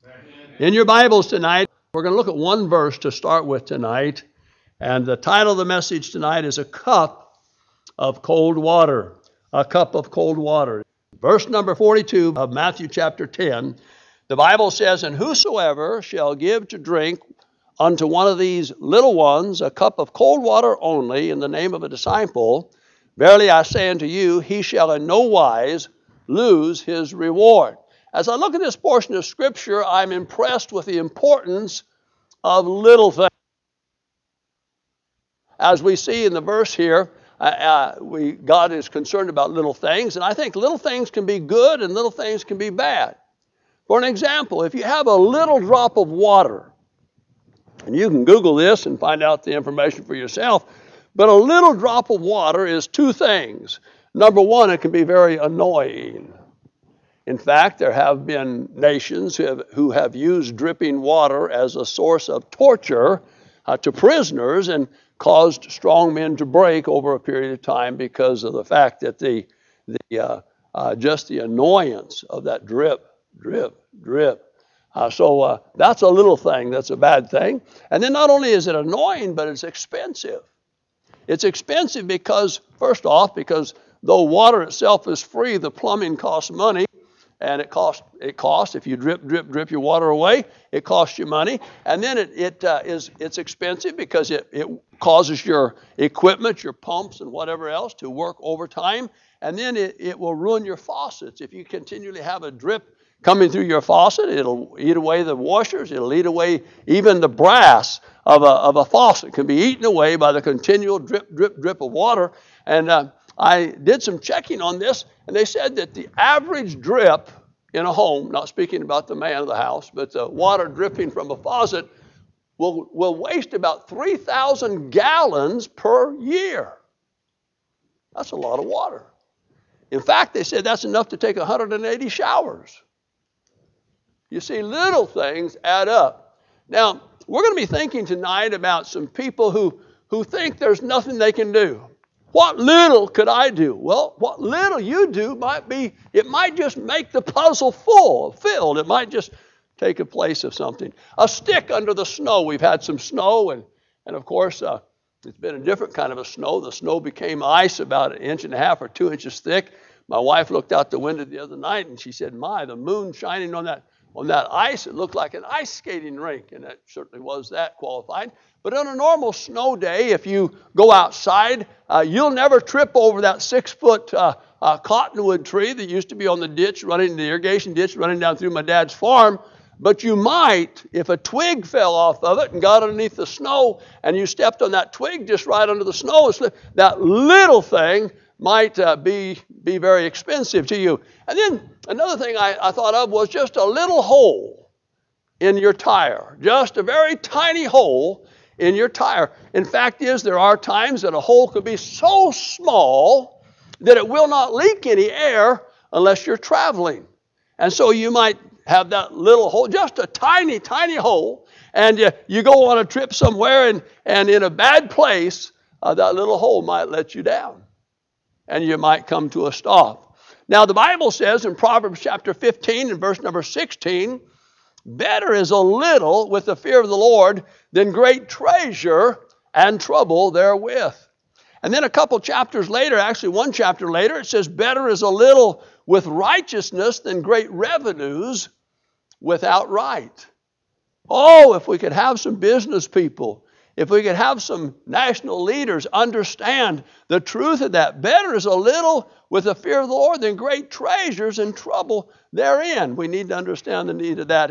In your Bibles tonight, we're going to look at one verse to start with tonight. And the title of the message tonight is A Cup of Cold Water. A cup of cold water. Verse number 42 of Matthew chapter 10. The Bible says, "And whosoever shall give to drink unto one of these little ones a cup of cold water only in the name of a disciple, verily I say unto you, he shall in no wise lose his reward." As I look at this portion of Scripture, I'm impressed with the importance of little things. As we see in the verse here, God is concerned about little things, and I think little things can be good and little things can be bad. For an example, if you have a little drop of water, and you can Google this and find out the information for yourself, but a little drop of water is two things. Number one, it can be very annoying. In fact, there have been nations who have used dripping water as a source of torture to prisoners and caused strong men to break over a period of time because of the fact that just the annoyance of that drip, drip, drip. So that's a little thing. That's a bad thing. And then not only is it annoying, but it's expensive. It's expensive because, first off, because though water itself is free, the plumbing costs money. And it costs if you drip your water away, it costs you money. And then it's expensive because it causes your equipment, your pumps and whatever else to work overtime. And then it will ruin your faucets. If you continually have a drip coming through your faucet, it'll eat away the washers. It'll eat away even the brass of a faucet. It can be eaten away by the continual drip, drip, drip of water. And I did some checking on this, and they said that the average drip in a home, not speaking about the man of the house, but the water dripping from a faucet will waste about 3,000 gallons per year. That's a lot of water. In fact, they said that's enough to take 180 showers. You see, little things add up. Now, we're going to be thinking tonight about some people who think there's nothing they can do. What little could I do? Well, what little you do it might just make the puzzle filled. It might just take a place of something. A stick under the snow. We've had some snow, and of course, it's been a different kind of a snow. The snow became ice about 1.5 inches or 2 inches thick. My wife looked out the window the other night, and she said, "My, the moon shining on that ice, it looked like an ice skating rink," and it certainly was that qualified. But on a normal snow day, if you go outside, you'll never trip over that 6-foot cottonwood tree that used to be on the irrigation ditch running down through my dad's farm. But you might, if a twig fell off of it and got underneath the snow, and you stepped on that twig just right under the snow, that little thing might be very expensive to you. And then another thing I thought of was just a little hole in your tire. Just a very tiny hole in your tire. In fact there are times that a hole could be so small that it will not leak any air unless you're traveling. And so you might have that little hole, just a tiny, tiny hole, and you go on a trip somewhere and in a bad place, that little hole might let you down. And you might come to a stop. Now the Bible says in Proverbs chapter 15 and verse number 16, "Better is a little with the fear of the Lord than great treasure and trouble therewith." And then a couple chapters later, actually one chapter later, it says, "Better is a little with righteousness than great revenues without right." Oh, if we could have some business people, if we could have some national leaders understand the truth of that. Better is a little with the fear of the Lord than great treasures and trouble therein. We need to understand the need of that.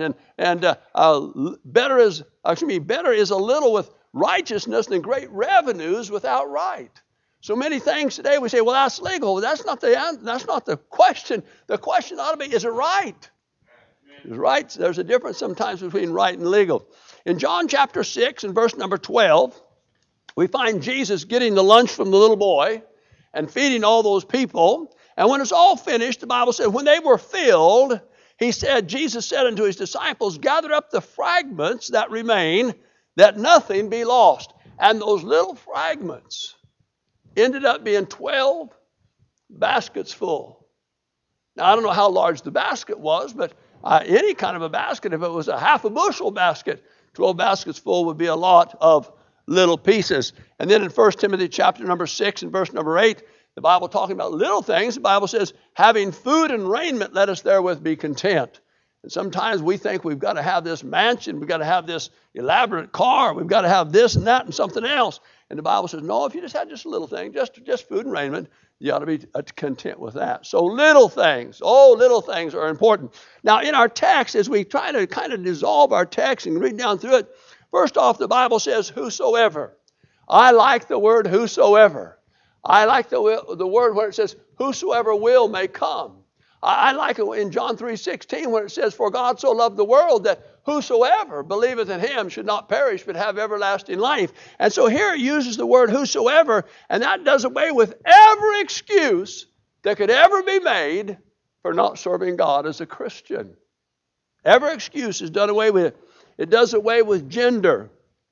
And better is a little with righteousness than great revenues without right. So many things today we say, well, that's legal. That's not the question. The question ought to be, is it right? Is it right? There's a difference sometimes between right and legal. In John chapter 6 and verse number 12, we find Jesus getting the lunch from the little boy and feeding all those people. And when it's all finished, the Bible said, when they were filled, Jesus said unto his disciples, "Gather up the fragments that remain, that nothing be lost." And those little fragments ended up being 12 baskets full. Now, I don't know how large the basket was, but any kind of a basket. If it was a half a bushel basket, 12 baskets full would be a lot of little pieces. And then in 1 Timothy chapter number 6 and verse number 8, the Bible talking about little things, the Bible says, having food and raiment, let us therewith be content. And sometimes we think we've got to have this mansion, we've got to have this elaborate car, we've got to have this and that and something else. And the Bible says, no, if you just had just a little thing, just food and raiment, you ought to be content with that. So little things are important. Now in our text, as we try to kind of dissolve our text and read down through it, first off, the Bible says whosoever. I like the word whosoever. I like the word where it says whosoever will may come. I like it in John 3:16 when it says, for God so loved the world that whosoever believeth in him should not perish but have everlasting life. And so here it uses the word whosoever, and that does away with every excuse that could ever be made for not serving God as a Christian. Every excuse is done away with. It does away with gender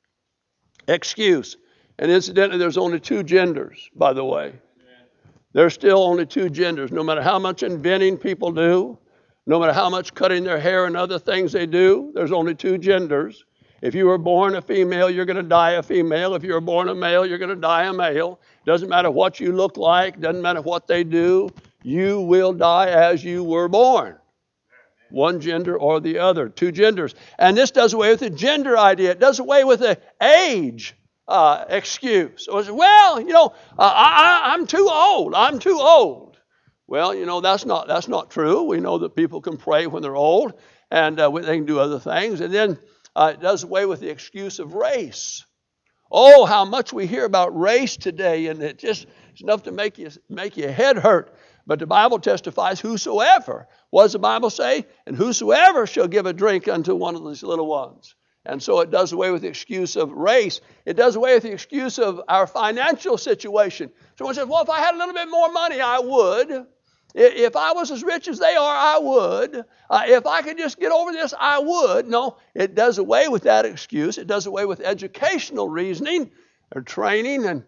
excuse. And incidentally, there's only two genders, by the way. There's still only two genders. No matter how much inventing people do, no matter how much cutting their hair and other things they do, there's only two genders. If you were born a female, you're going to die a female. If you were born a male, you're going to die a male. Doesn't matter what you look like. Doesn't matter what they do. You will die as you were born. One gender or the other. Two genders. And this does away with the gender idea. It does away with the age excuse. Well, I'm too old. I'm too old. Well, that's not true. We know that people can pray when they're old, and they can do other things. And then it does away with the excuse of race. Oh, how much we hear about race today, and it's enough to make your head hurt. But the Bible testifies, whosoever. What does the Bible say? And whosoever shall give a drink unto one of these little ones. And so it does away with the excuse of race. It does away with the excuse of our financial situation. Someone says, well, if I had a little bit more money, I would. If I was as rich as they are, I would. If I could just get over this, I would. No, it does away with that excuse. It does away with educational reasoning or training. And,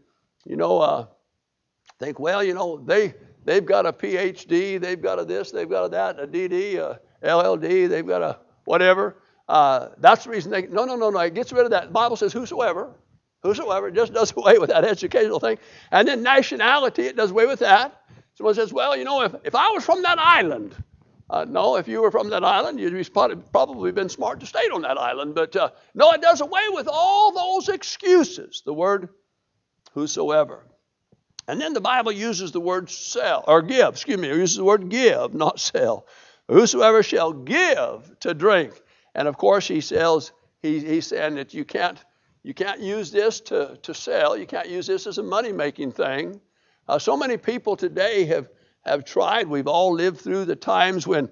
think, they've got a PhD, they've got a this, they've got a that, a DD, a LLD, they've got a whatever. That's the reason no, it gets rid of that. The Bible says whosoever, it just does away with that educational thing. And then nationality, it does away with that. Someone says, well, if I was from that island, no, if you were from that island, you'd probably been smart to stay on that island. But no, it does away with all those excuses, the word whosoever. And then the Bible uses the word give. It uses the word give, not sell. Whosoever shall give to drink. And of course, he's saying that you can't use this to sell. You can't use this as a money-making thing. So many people today have tried. We've all lived through the times when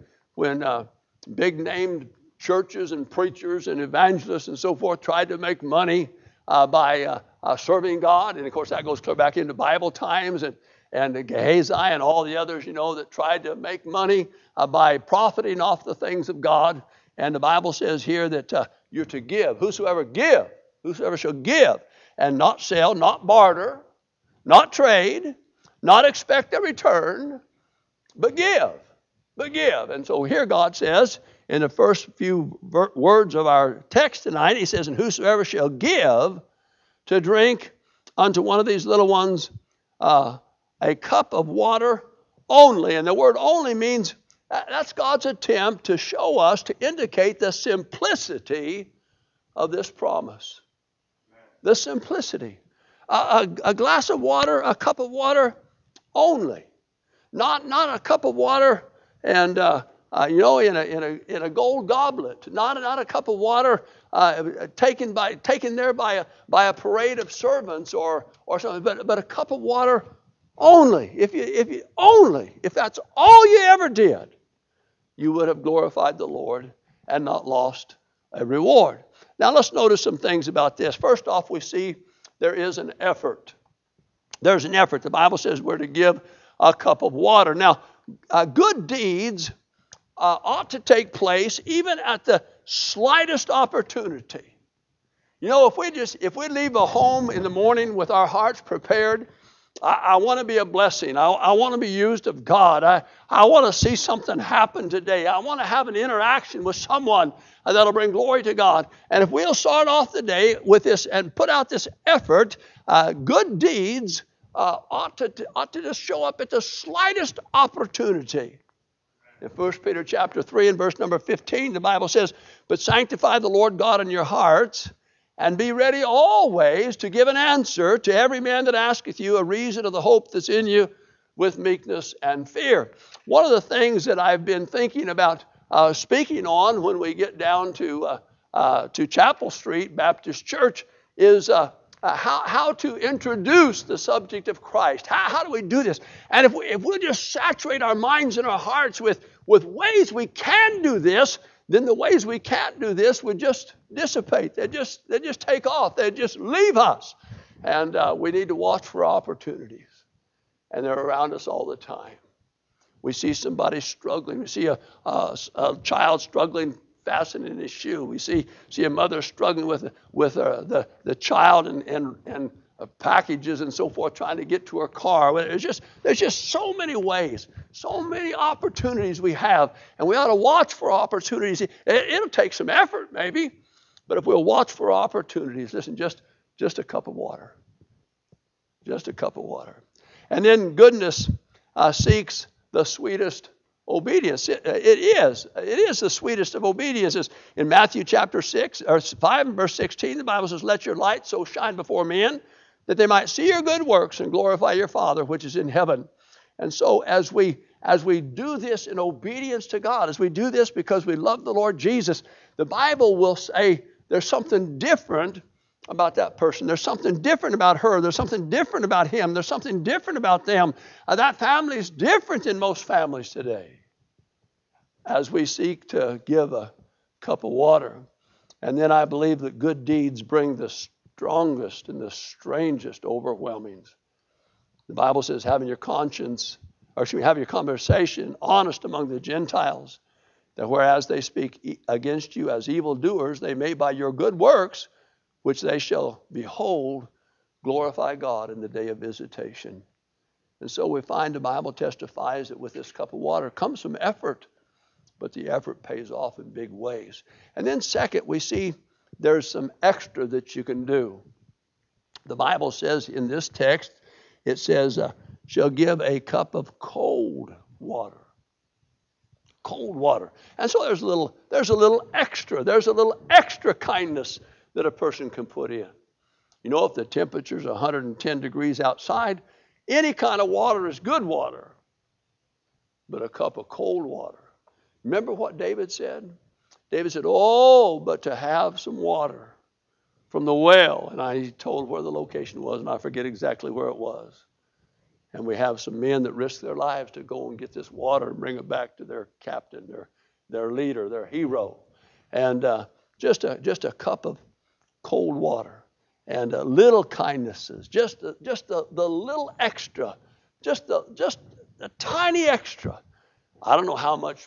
big-named churches and preachers and evangelists and so forth tried to make money by serving God. And of course, that goes clear back into Bible times and Gehazi and all the others, that tried to make money by profiting off the things of God. And the Bible says here that you're to give. Whosoever shall give, and not sell, not barter, not trade, not expect a return, but give. And so here God says, in the first few words of our text tonight, he says, and whosoever shall give to drink unto one of these little ones a cup of water only. And the word only means that's God's attempt to show us, to indicate the simplicity of this promise. The simplicity. A glass of water, a cup of water only. Not a cup of water and in a gold goblet. Not a cup of water taken there by a parade of servants or something, but a cup of water only. If that's all you ever did, you would have glorified the Lord and not lost a reward. Now let's notice some things about this. First off, we see there is an effort. There's an effort. The Bible says we're to give a cup of water. Now, good deeds ought to take place even at the slightest opportunity. If we leave a home in the morning with our hearts prepared I want to be a blessing. I want to be used of God. I want to see something happen today. I want to have an interaction with someone that'll bring glory to God. And if we'll start off the day with this and put out this effort, good deeds ought to just show up at the slightest opportunity. In 1 Peter chapter 3 and verse number 15, the Bible says, "But sanctify the Lord God in your hearts, and be ready always to give an answer to every man that asketh you a reason of the hope that's in you with meekness and fear." One of the things that I've been thinking about speaking on when we get down to Chapel Street Baptist Church is how to introduce the subject of Christ. How do we do this? And if we just saturate our minds and our hearts with ways we can do this, then the ways we can't do this would just dissipate. They just take off. They just leave us. And we need to watch for opportunities. And they're around us all the time. We see somebody struggling. We see a child struggling fastening his shoe. We see a mother struggling with the child and packages and so forth, trying to get to her car. There's just so many ways, so many opportunities we have, and we ought to watch for opportunities. It'll take some effort, maybe, but if we'll watch for opportunities, listen, just a cup of water, just a cup of water, and then goodness seeks the sweetest obedience. It is the sweetest of obediences. In Matthew chapter 5 and verse 16, the Bible says, "Let your light so shine before men that they might see your good works and glorify your Father which is in heaven." And so as we do this in obedience to God, as we do this because we love the Lord Jesus, the Bible will say there's something different about that person. There's something different about her. There's something different about him. There's something different about them. That family is different than most families today. As we seek to give a cup of water. And then I believe that good deeds bring the strongest and the strangest overwhelmings. The Bible says, have your conversation honest among the Gentiles, that whereas they speak against you as evildoers, they may by your good works, which they shall behold, glorify God in the day of visitation. And so we find the Bible testifies that with this cup of water comes some effort, but the effort pays off in big ways. And then second, we see there's some extra that you can do. The Bible says in this text, it says, shall give a cup of cold water. Cold water. And so there's a little extra. There's a little extra kindness that a person can put in. You know, if the temperature's 110 degrees outside, any kind of water is good water. But a cup of cold water. Remember what David said? David said, "Oh, but to have some water from the well." And I told where the location was, and I forget exactly where it was. And we have some men that risk their lives to go and get this water and bring it back to their captain, their leader, their hero. And just a cup of cold water and little kindnesses, just the little extra, just a tiny extra. I don't know how much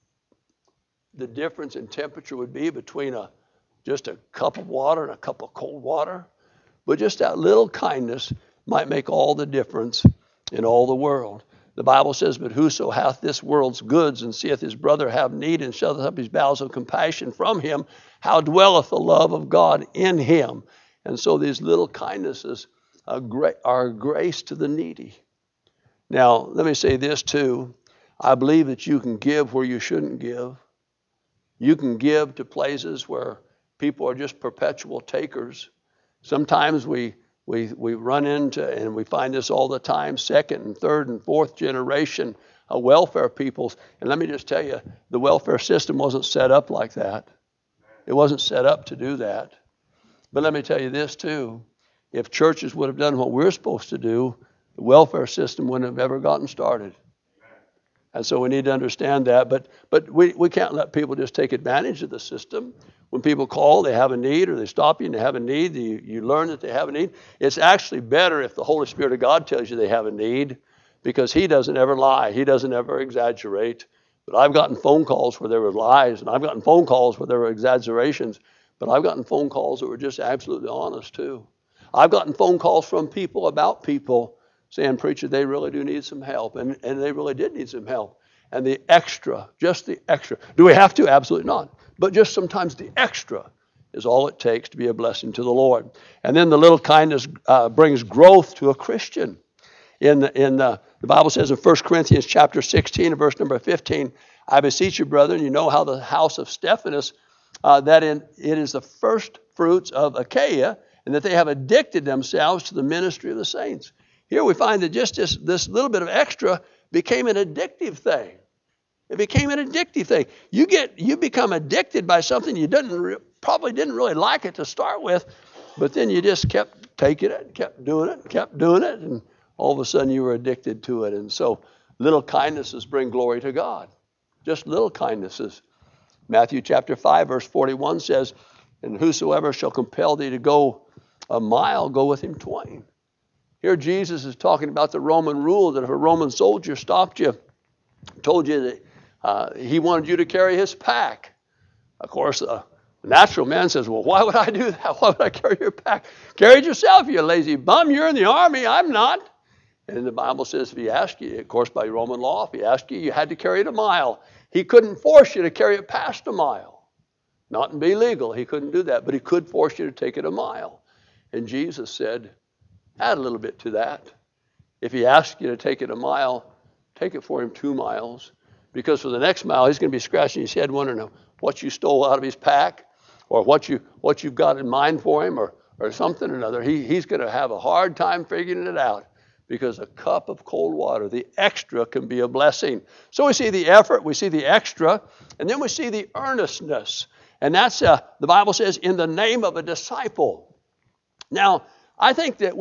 the difference in temperature would be between just a cup of water and a cup of cold water, but just that little kindness might make all the difference in all the world. The Bible says, "But whoso hath this world's goods and seeth his brother have need and shutteth up his bowels of compassion from him, how dwelleth the love of God in him?" And so these little kindnesses are grace to the needy. Now, let me say this too. I believe that you can give where you shouldn't give. You can give to places where people are just perpetual takers. Sometimes we run into, and we find this all the time, second and third and fourth generation welfare peoples. And let me just tell you, the welfare system wasn't set up like that. It wasn't set up to do that. But let me tell you this too. If churches would have done what we're supposed to do, the welfare system wouldn't have ever gotten started. And so we need to understand that. But we can't let people just take advantage of the system. When people call, they have a need, or they stop you and they have a need, you learn that they have a need. It's actually better if the Holy Spirit of God tells you they have a need, because He doesn't ever lie. He doesn't ever exaggerate. But I've gotten phone calls where there were lies, and I've gotten phone calls where there were exaggerations, but I've gotten phone calls that were just absolutely honest too. I've gotten phone calls from people about people saying, preacher, they really do need some help. And they really did need some help. And the extra, just the extra. Do we have to? Absolutely not. But just sometimes the extra is all it takes to be a blessing to the Lord. And then the little kindness brings growth to a Christian. The Bible says in 1 Corinthians chapter 16 and verse number 15, I beseech you, brethren, you know how the house of Stephanas, it is the first fruits of Achaia, and that they have addicted themselves to the ministry of the saints. Here we find that just this little bit of extra became an addictive thing. It became an addictive thing. You become addicted by something you probably didn't really like it to start with, but then you just kept taking it, kept doing it, and all of a sudden you were addicted to it. And so little kindnesses bring glory to God. Just little kindnesses. Matthew chapter 5 verse 41 says, and whosoever shall compel thee to go a mile, go with him twain. Here Jesus is talking about the Roman rule that if a Roman soldier stopped you, told you that he wanted you to carry his pack. Of course, the natural man says, well, why would I do that? Why would I carry your pack? Carry it yourself, you lazy bum. You're in the army. I'm not. And the Bible says if he asked you, of course, by Roman law, if he asked you, you had to carry it a mile. He couldn't force you to carry it past a mile. Not and be legal. He couldn't do that, but he could force you to take it a mile. And Jesus said, add a little bit to that. If he asks you to take it a mile, take it for him 2 miles. Because for the next mile, he's going to be scratching his head wondering what you stole out of his pack or what you've got in mind for him or something or another. He's going to have a hard time figuring it out because a cup of cold water, the extra, can be a blessing. So we see the effort, we see the extra, and then we see the earnestness. And that's, the Bible says, in the name of a disciple. Now, I think that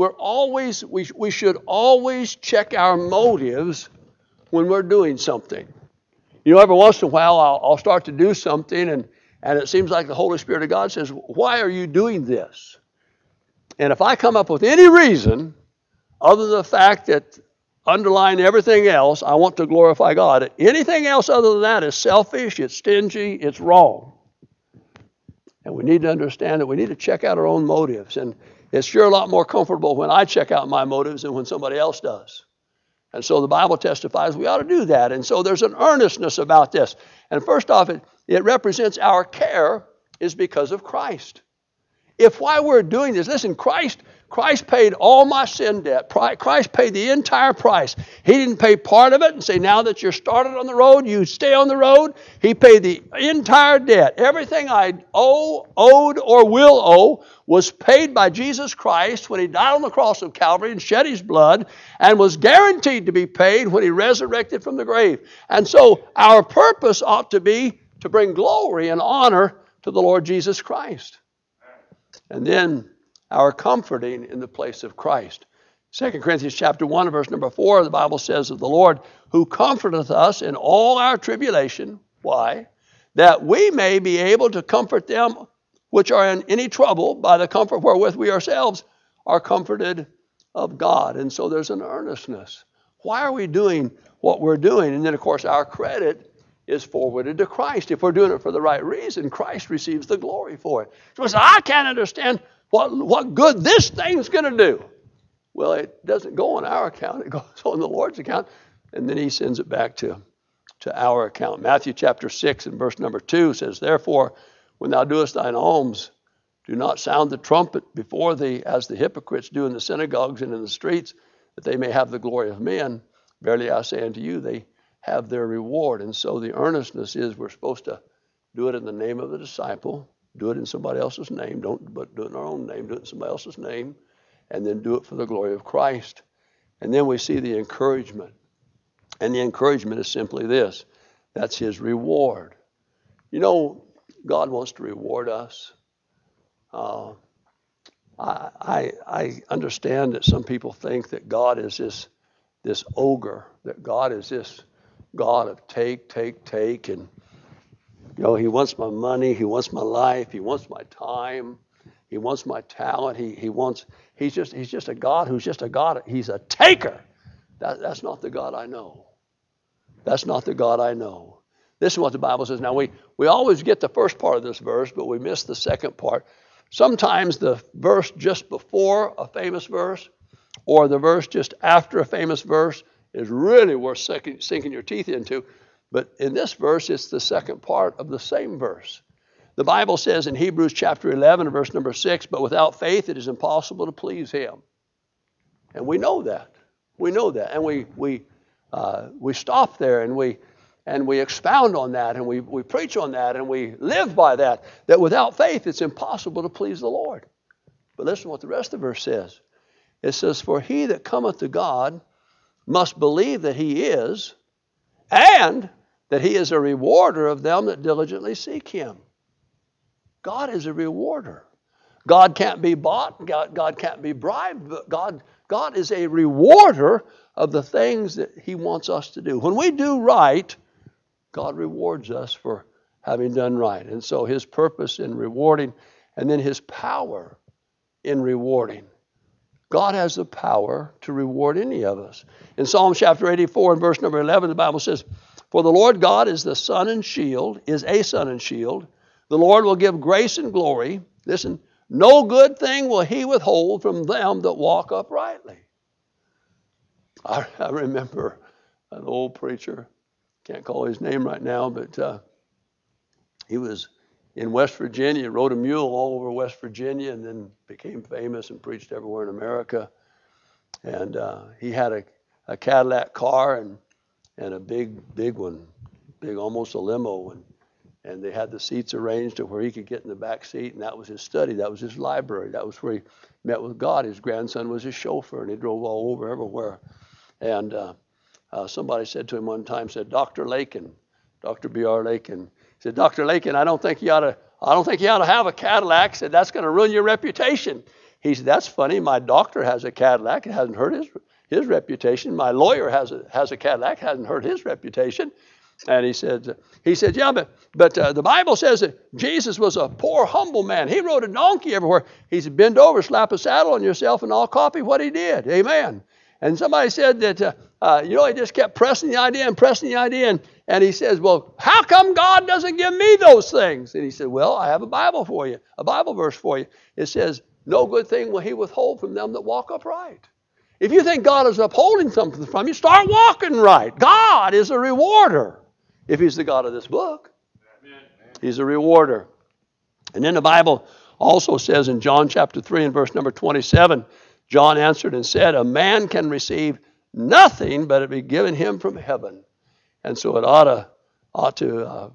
we should always check our motives when we're doing something. You know, every once in a while I'll start to do something and it seems like the Holy Spirit of God says, why are you doing this? And if I come up with any reason other than the fact that underlying everything else, I want to glorify God, anything else other than that is selfish, it's stingy, it's wrong. And we need to understand that we need to check out our own motives. And it's sure a lot more comfortable when I check out my motives than when somebody else does. And so the Bible testifies we ought to do that. And so there's an earnestness about this. And first off, it represents our care is because of Christ. If why we're doing this, listen, Christ paid all my sin debt. Christ paid the entire price. He didn't pay part of it and say, now that you're started on the road, you stay on the road. He paid the entire debt. Everything I owed, or will owe was paid by Jesus Christ when he died on the cross of Calvary and shed his blood and was guaranteed to be paid when he resurrected from the grave. And so our purpose ought to be to bring glory and honor to the Lord Jesus Christ. And then our comforting in the place of Christ. 2 Corinthians chapter 1, verse number 4, the Bible says of the Lord, who comforteth us in all our tribulation. Why? That we may be able to comfort them which are in any trouble by the comfort wherewith we ourselves are comforted of God. And so there's an earnestness. Why are we doing what we're doing? And then, of course, our credit is forwarded to Christ. If we're doing it for the right reason, Christ receives the glory for it. So I can't understand what good this thing's going to do. Well, it doesn't go on our account. It goes on the Lord's account, and then he sends it back to our account. Matthew chapter 6 and verse number 2 says, therefore, when thou doest thine alms, do not sound the trumpet before thee, as the hypocrites do in the synagogues and in the streets, that they may have the glory of men. Verily I say unto you, they have their reward. And so the earnestness is we're supposed to do it in the name of the disciple, do it in somebody else's name, but do it in our own name, do it in somebody else's name, and then do it for the glory of Christ. And then we see the encouragement. And the encouragement is simply this. That's his reward. You know, God wants to reward us. I understand that some people think that God is this ogre, that God is this God of take, and you know, he wants my money, he wants my life, he wants my time, he wants my talent, he's just a God who's just a God, he's a taker. That's not the God I know. That's not the God I know. This is what the Bible says. Now, we always get the first part of this verse, but we miss the second part. Sometimes the verse just before a famous verse or the verse just after a famous verse is really worth sinking your teeth into. But in this verse, it's the second part of the same verse. The Bible says in Hebrews chapter 11, verse number 6, but without faith it is impossible to please him. And we know that. We know that. And we stop there and we expound on that and we preach on that and we live by that without faith it's impossible to please the Lord. But listen to what the rest of the verse says. It says, for he that cometh to God must believe that he is, and that he is a rewarder of them that diligently seek him. God is a rewarder. God can't be bought. God can't be bribed. But God is a rewarder of the things that he wants us to do. When we do right, God rewards us for having done right. And so his purpose in rewarding, and then his power in rewarding. God has the power to reward any of us. In Psalm chapter 84 and verse number 11, the Bible says, for the Lord God is the sun and shield, is a sun and shield. The Lord will give grace and glory. Listen, no good thing will he withhold from them that walk uprightly. I remember an old preacher, can't call his name right now, but he was in West Virginia, rode a mule all over West Virginia, and then became famous and preached everywhere in America. And he had a Cadillac car and a big one, big, almost a limo. And they had the seats arranged to where he could get in the back seat, and that was his study. That was his library. That was where he met with God. His grandson was his chauffeur, and he drove all over everywhere. And somebody said to him one time, said, Dr. Lakin, Dr. B.R. Lakin, said, Dr. Lakin, I don't think you ought to have a Cadillac. He said, that's going to ruin your reputation. He said, that's funny. My doctor has a Cadillac. It hasn't hurt his reputation. My lawyer has a Cadillac. It hasn't hurt his reputation. And he said, yeah, but the Bible says that Jesus was a poor, humble man. He rode a donkey everywhere. He said, bend over, slap a saddle on yourself, and I'll copy what he did. Amen. And somebody said that, he just kept pressing the idea. And he says, well, how come God doesn't give me those things? And he said, well, I have a Bible for you, a Bible verse for you. It says, no good thing will he withhold from them that walk upright. If you think God is upholding something from you, start walking right. God is a rewarder. If he's the God of this book, he's a rewarder. And then the Bible also says in John chapter 3 and verse number 27, John answered and said, a man can receive nothing but it be given him from heaven. And so it ought to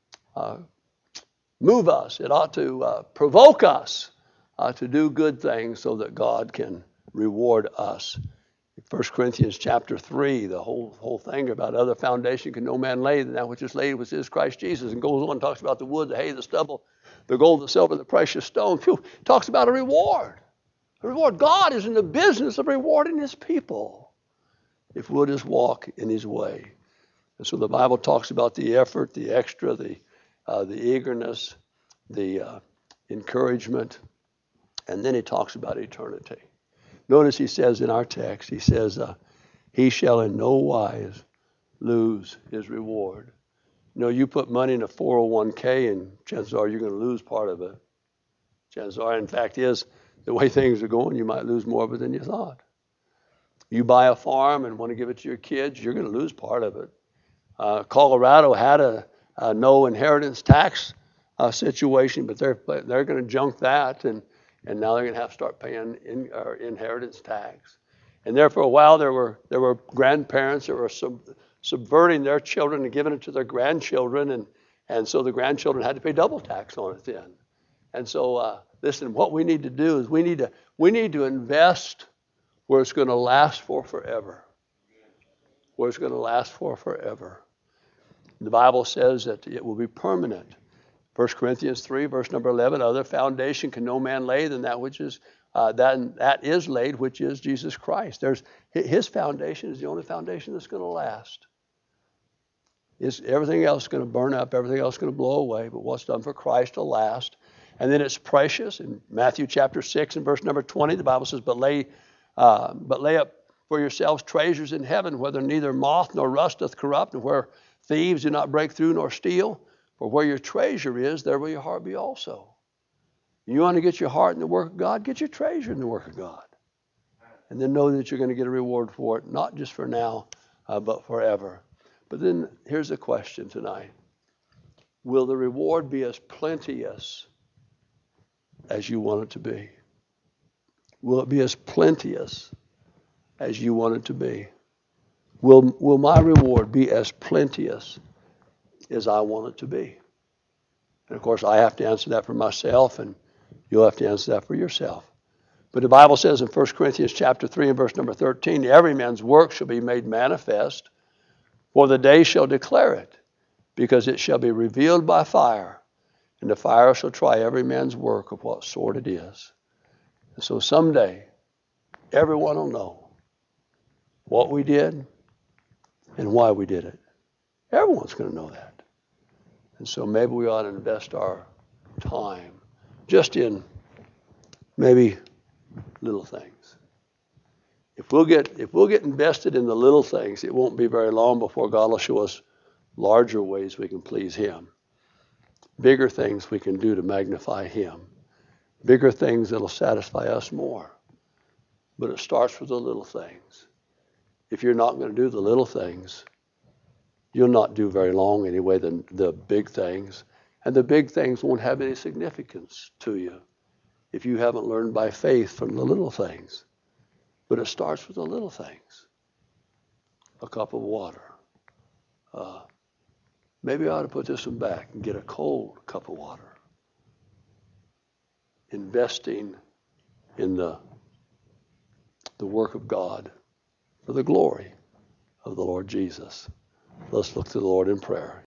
move us. It ought to provoke us to do good things so that God can reward us. 1 Corinthians chapter 3, the whole thing about other foundation can no man lay than that which is laid, which is Christ Jesus. And goes on and talks about the wood, the hay, the stubble, the gold, the silver, the precious stone. Talks about a reward. A reward. God is in the business of rewarding his people if we'll just walk in his way. And so the Bible talks about the effort, the extra, the eagerness, the encouragement, and then he talks about eternity. Notice he says in our text, he says, he shall in no wise lose his reward. You put money in a 401k and chances are you're going to lose part of it. Chances are, in fact, is the way things are going, you might lose more of it than you thought. You buy a farm and want to give it to your kids, you're going to lose part of it. Colorado had a no inheritance tax situation, but they're going to junk that, and now they're going to have to start paying inheritance tax. And there for a while there were grandparents that were subverting their children and giving it to their grandchildren, and so the grandchildren had to pay double tax on it then. And so listen, what we need to do is we need to invest where it's going to last for forever. Where it's going to last for forever. The Bible says that it will be permanent. 1 Corinthians 3, verse number 11, other foundation can no man lay than that which is that is laid, which is Jesus Christ. His foundation is the only foundation that's going to last. Everything else is going to burn up, everything else is going to blow away, but what's done for Christ will last. And then it's precious. In Matthew chapter 6 and verse number 20, the Bible says, but lay up for yourselves treasures in heaven, whether neither moth nor rust doth corrupt, and where thieves do not break through nor steal. For where your treasure is, there will your heart be also. You want to get your heart in the work of God? Get your treasure in the work of God. And then know that you're going to get a reward for it, not just for now, but forever. But then here's the question tonight. Will the reward be as plenteous as you want it to be? Will it be as plenteous as you want it to be? Will my reward be as plenteous as I want it to be? And of course, I have to answer that for myself, and you'll have to answer that for yourself. But the Bible says in 1 Corinthians chapter 3 and verse number 13, every man's work shall be made manifest, for the day shall declare it, because it shall be revealed by fire, and the fire shall try every man's work of what sort it is. And so someday, everyone will know what we did and why we did it. Everyone's going to know that. And so maybe we ought to invest our time just in maybe little things. If we'll get invested in the little things, it won't be very long before God will show us larger ways we can please Him. Bigger things we can do to magnify Him. Bigger things that'll satisfy us more. But it starts with the little things. If you're not going to do the little things, you'll not do very long anyway than the big things. And the big things won't have any significance to you if you haven't learned by faith from the little things. But it starts with the little things. A cup of water. Maybe I ought to put this one back and get a cold cup of water. Investing in the work of God for the glory of the Lord Jesus. Let's look to the Lord in prayer.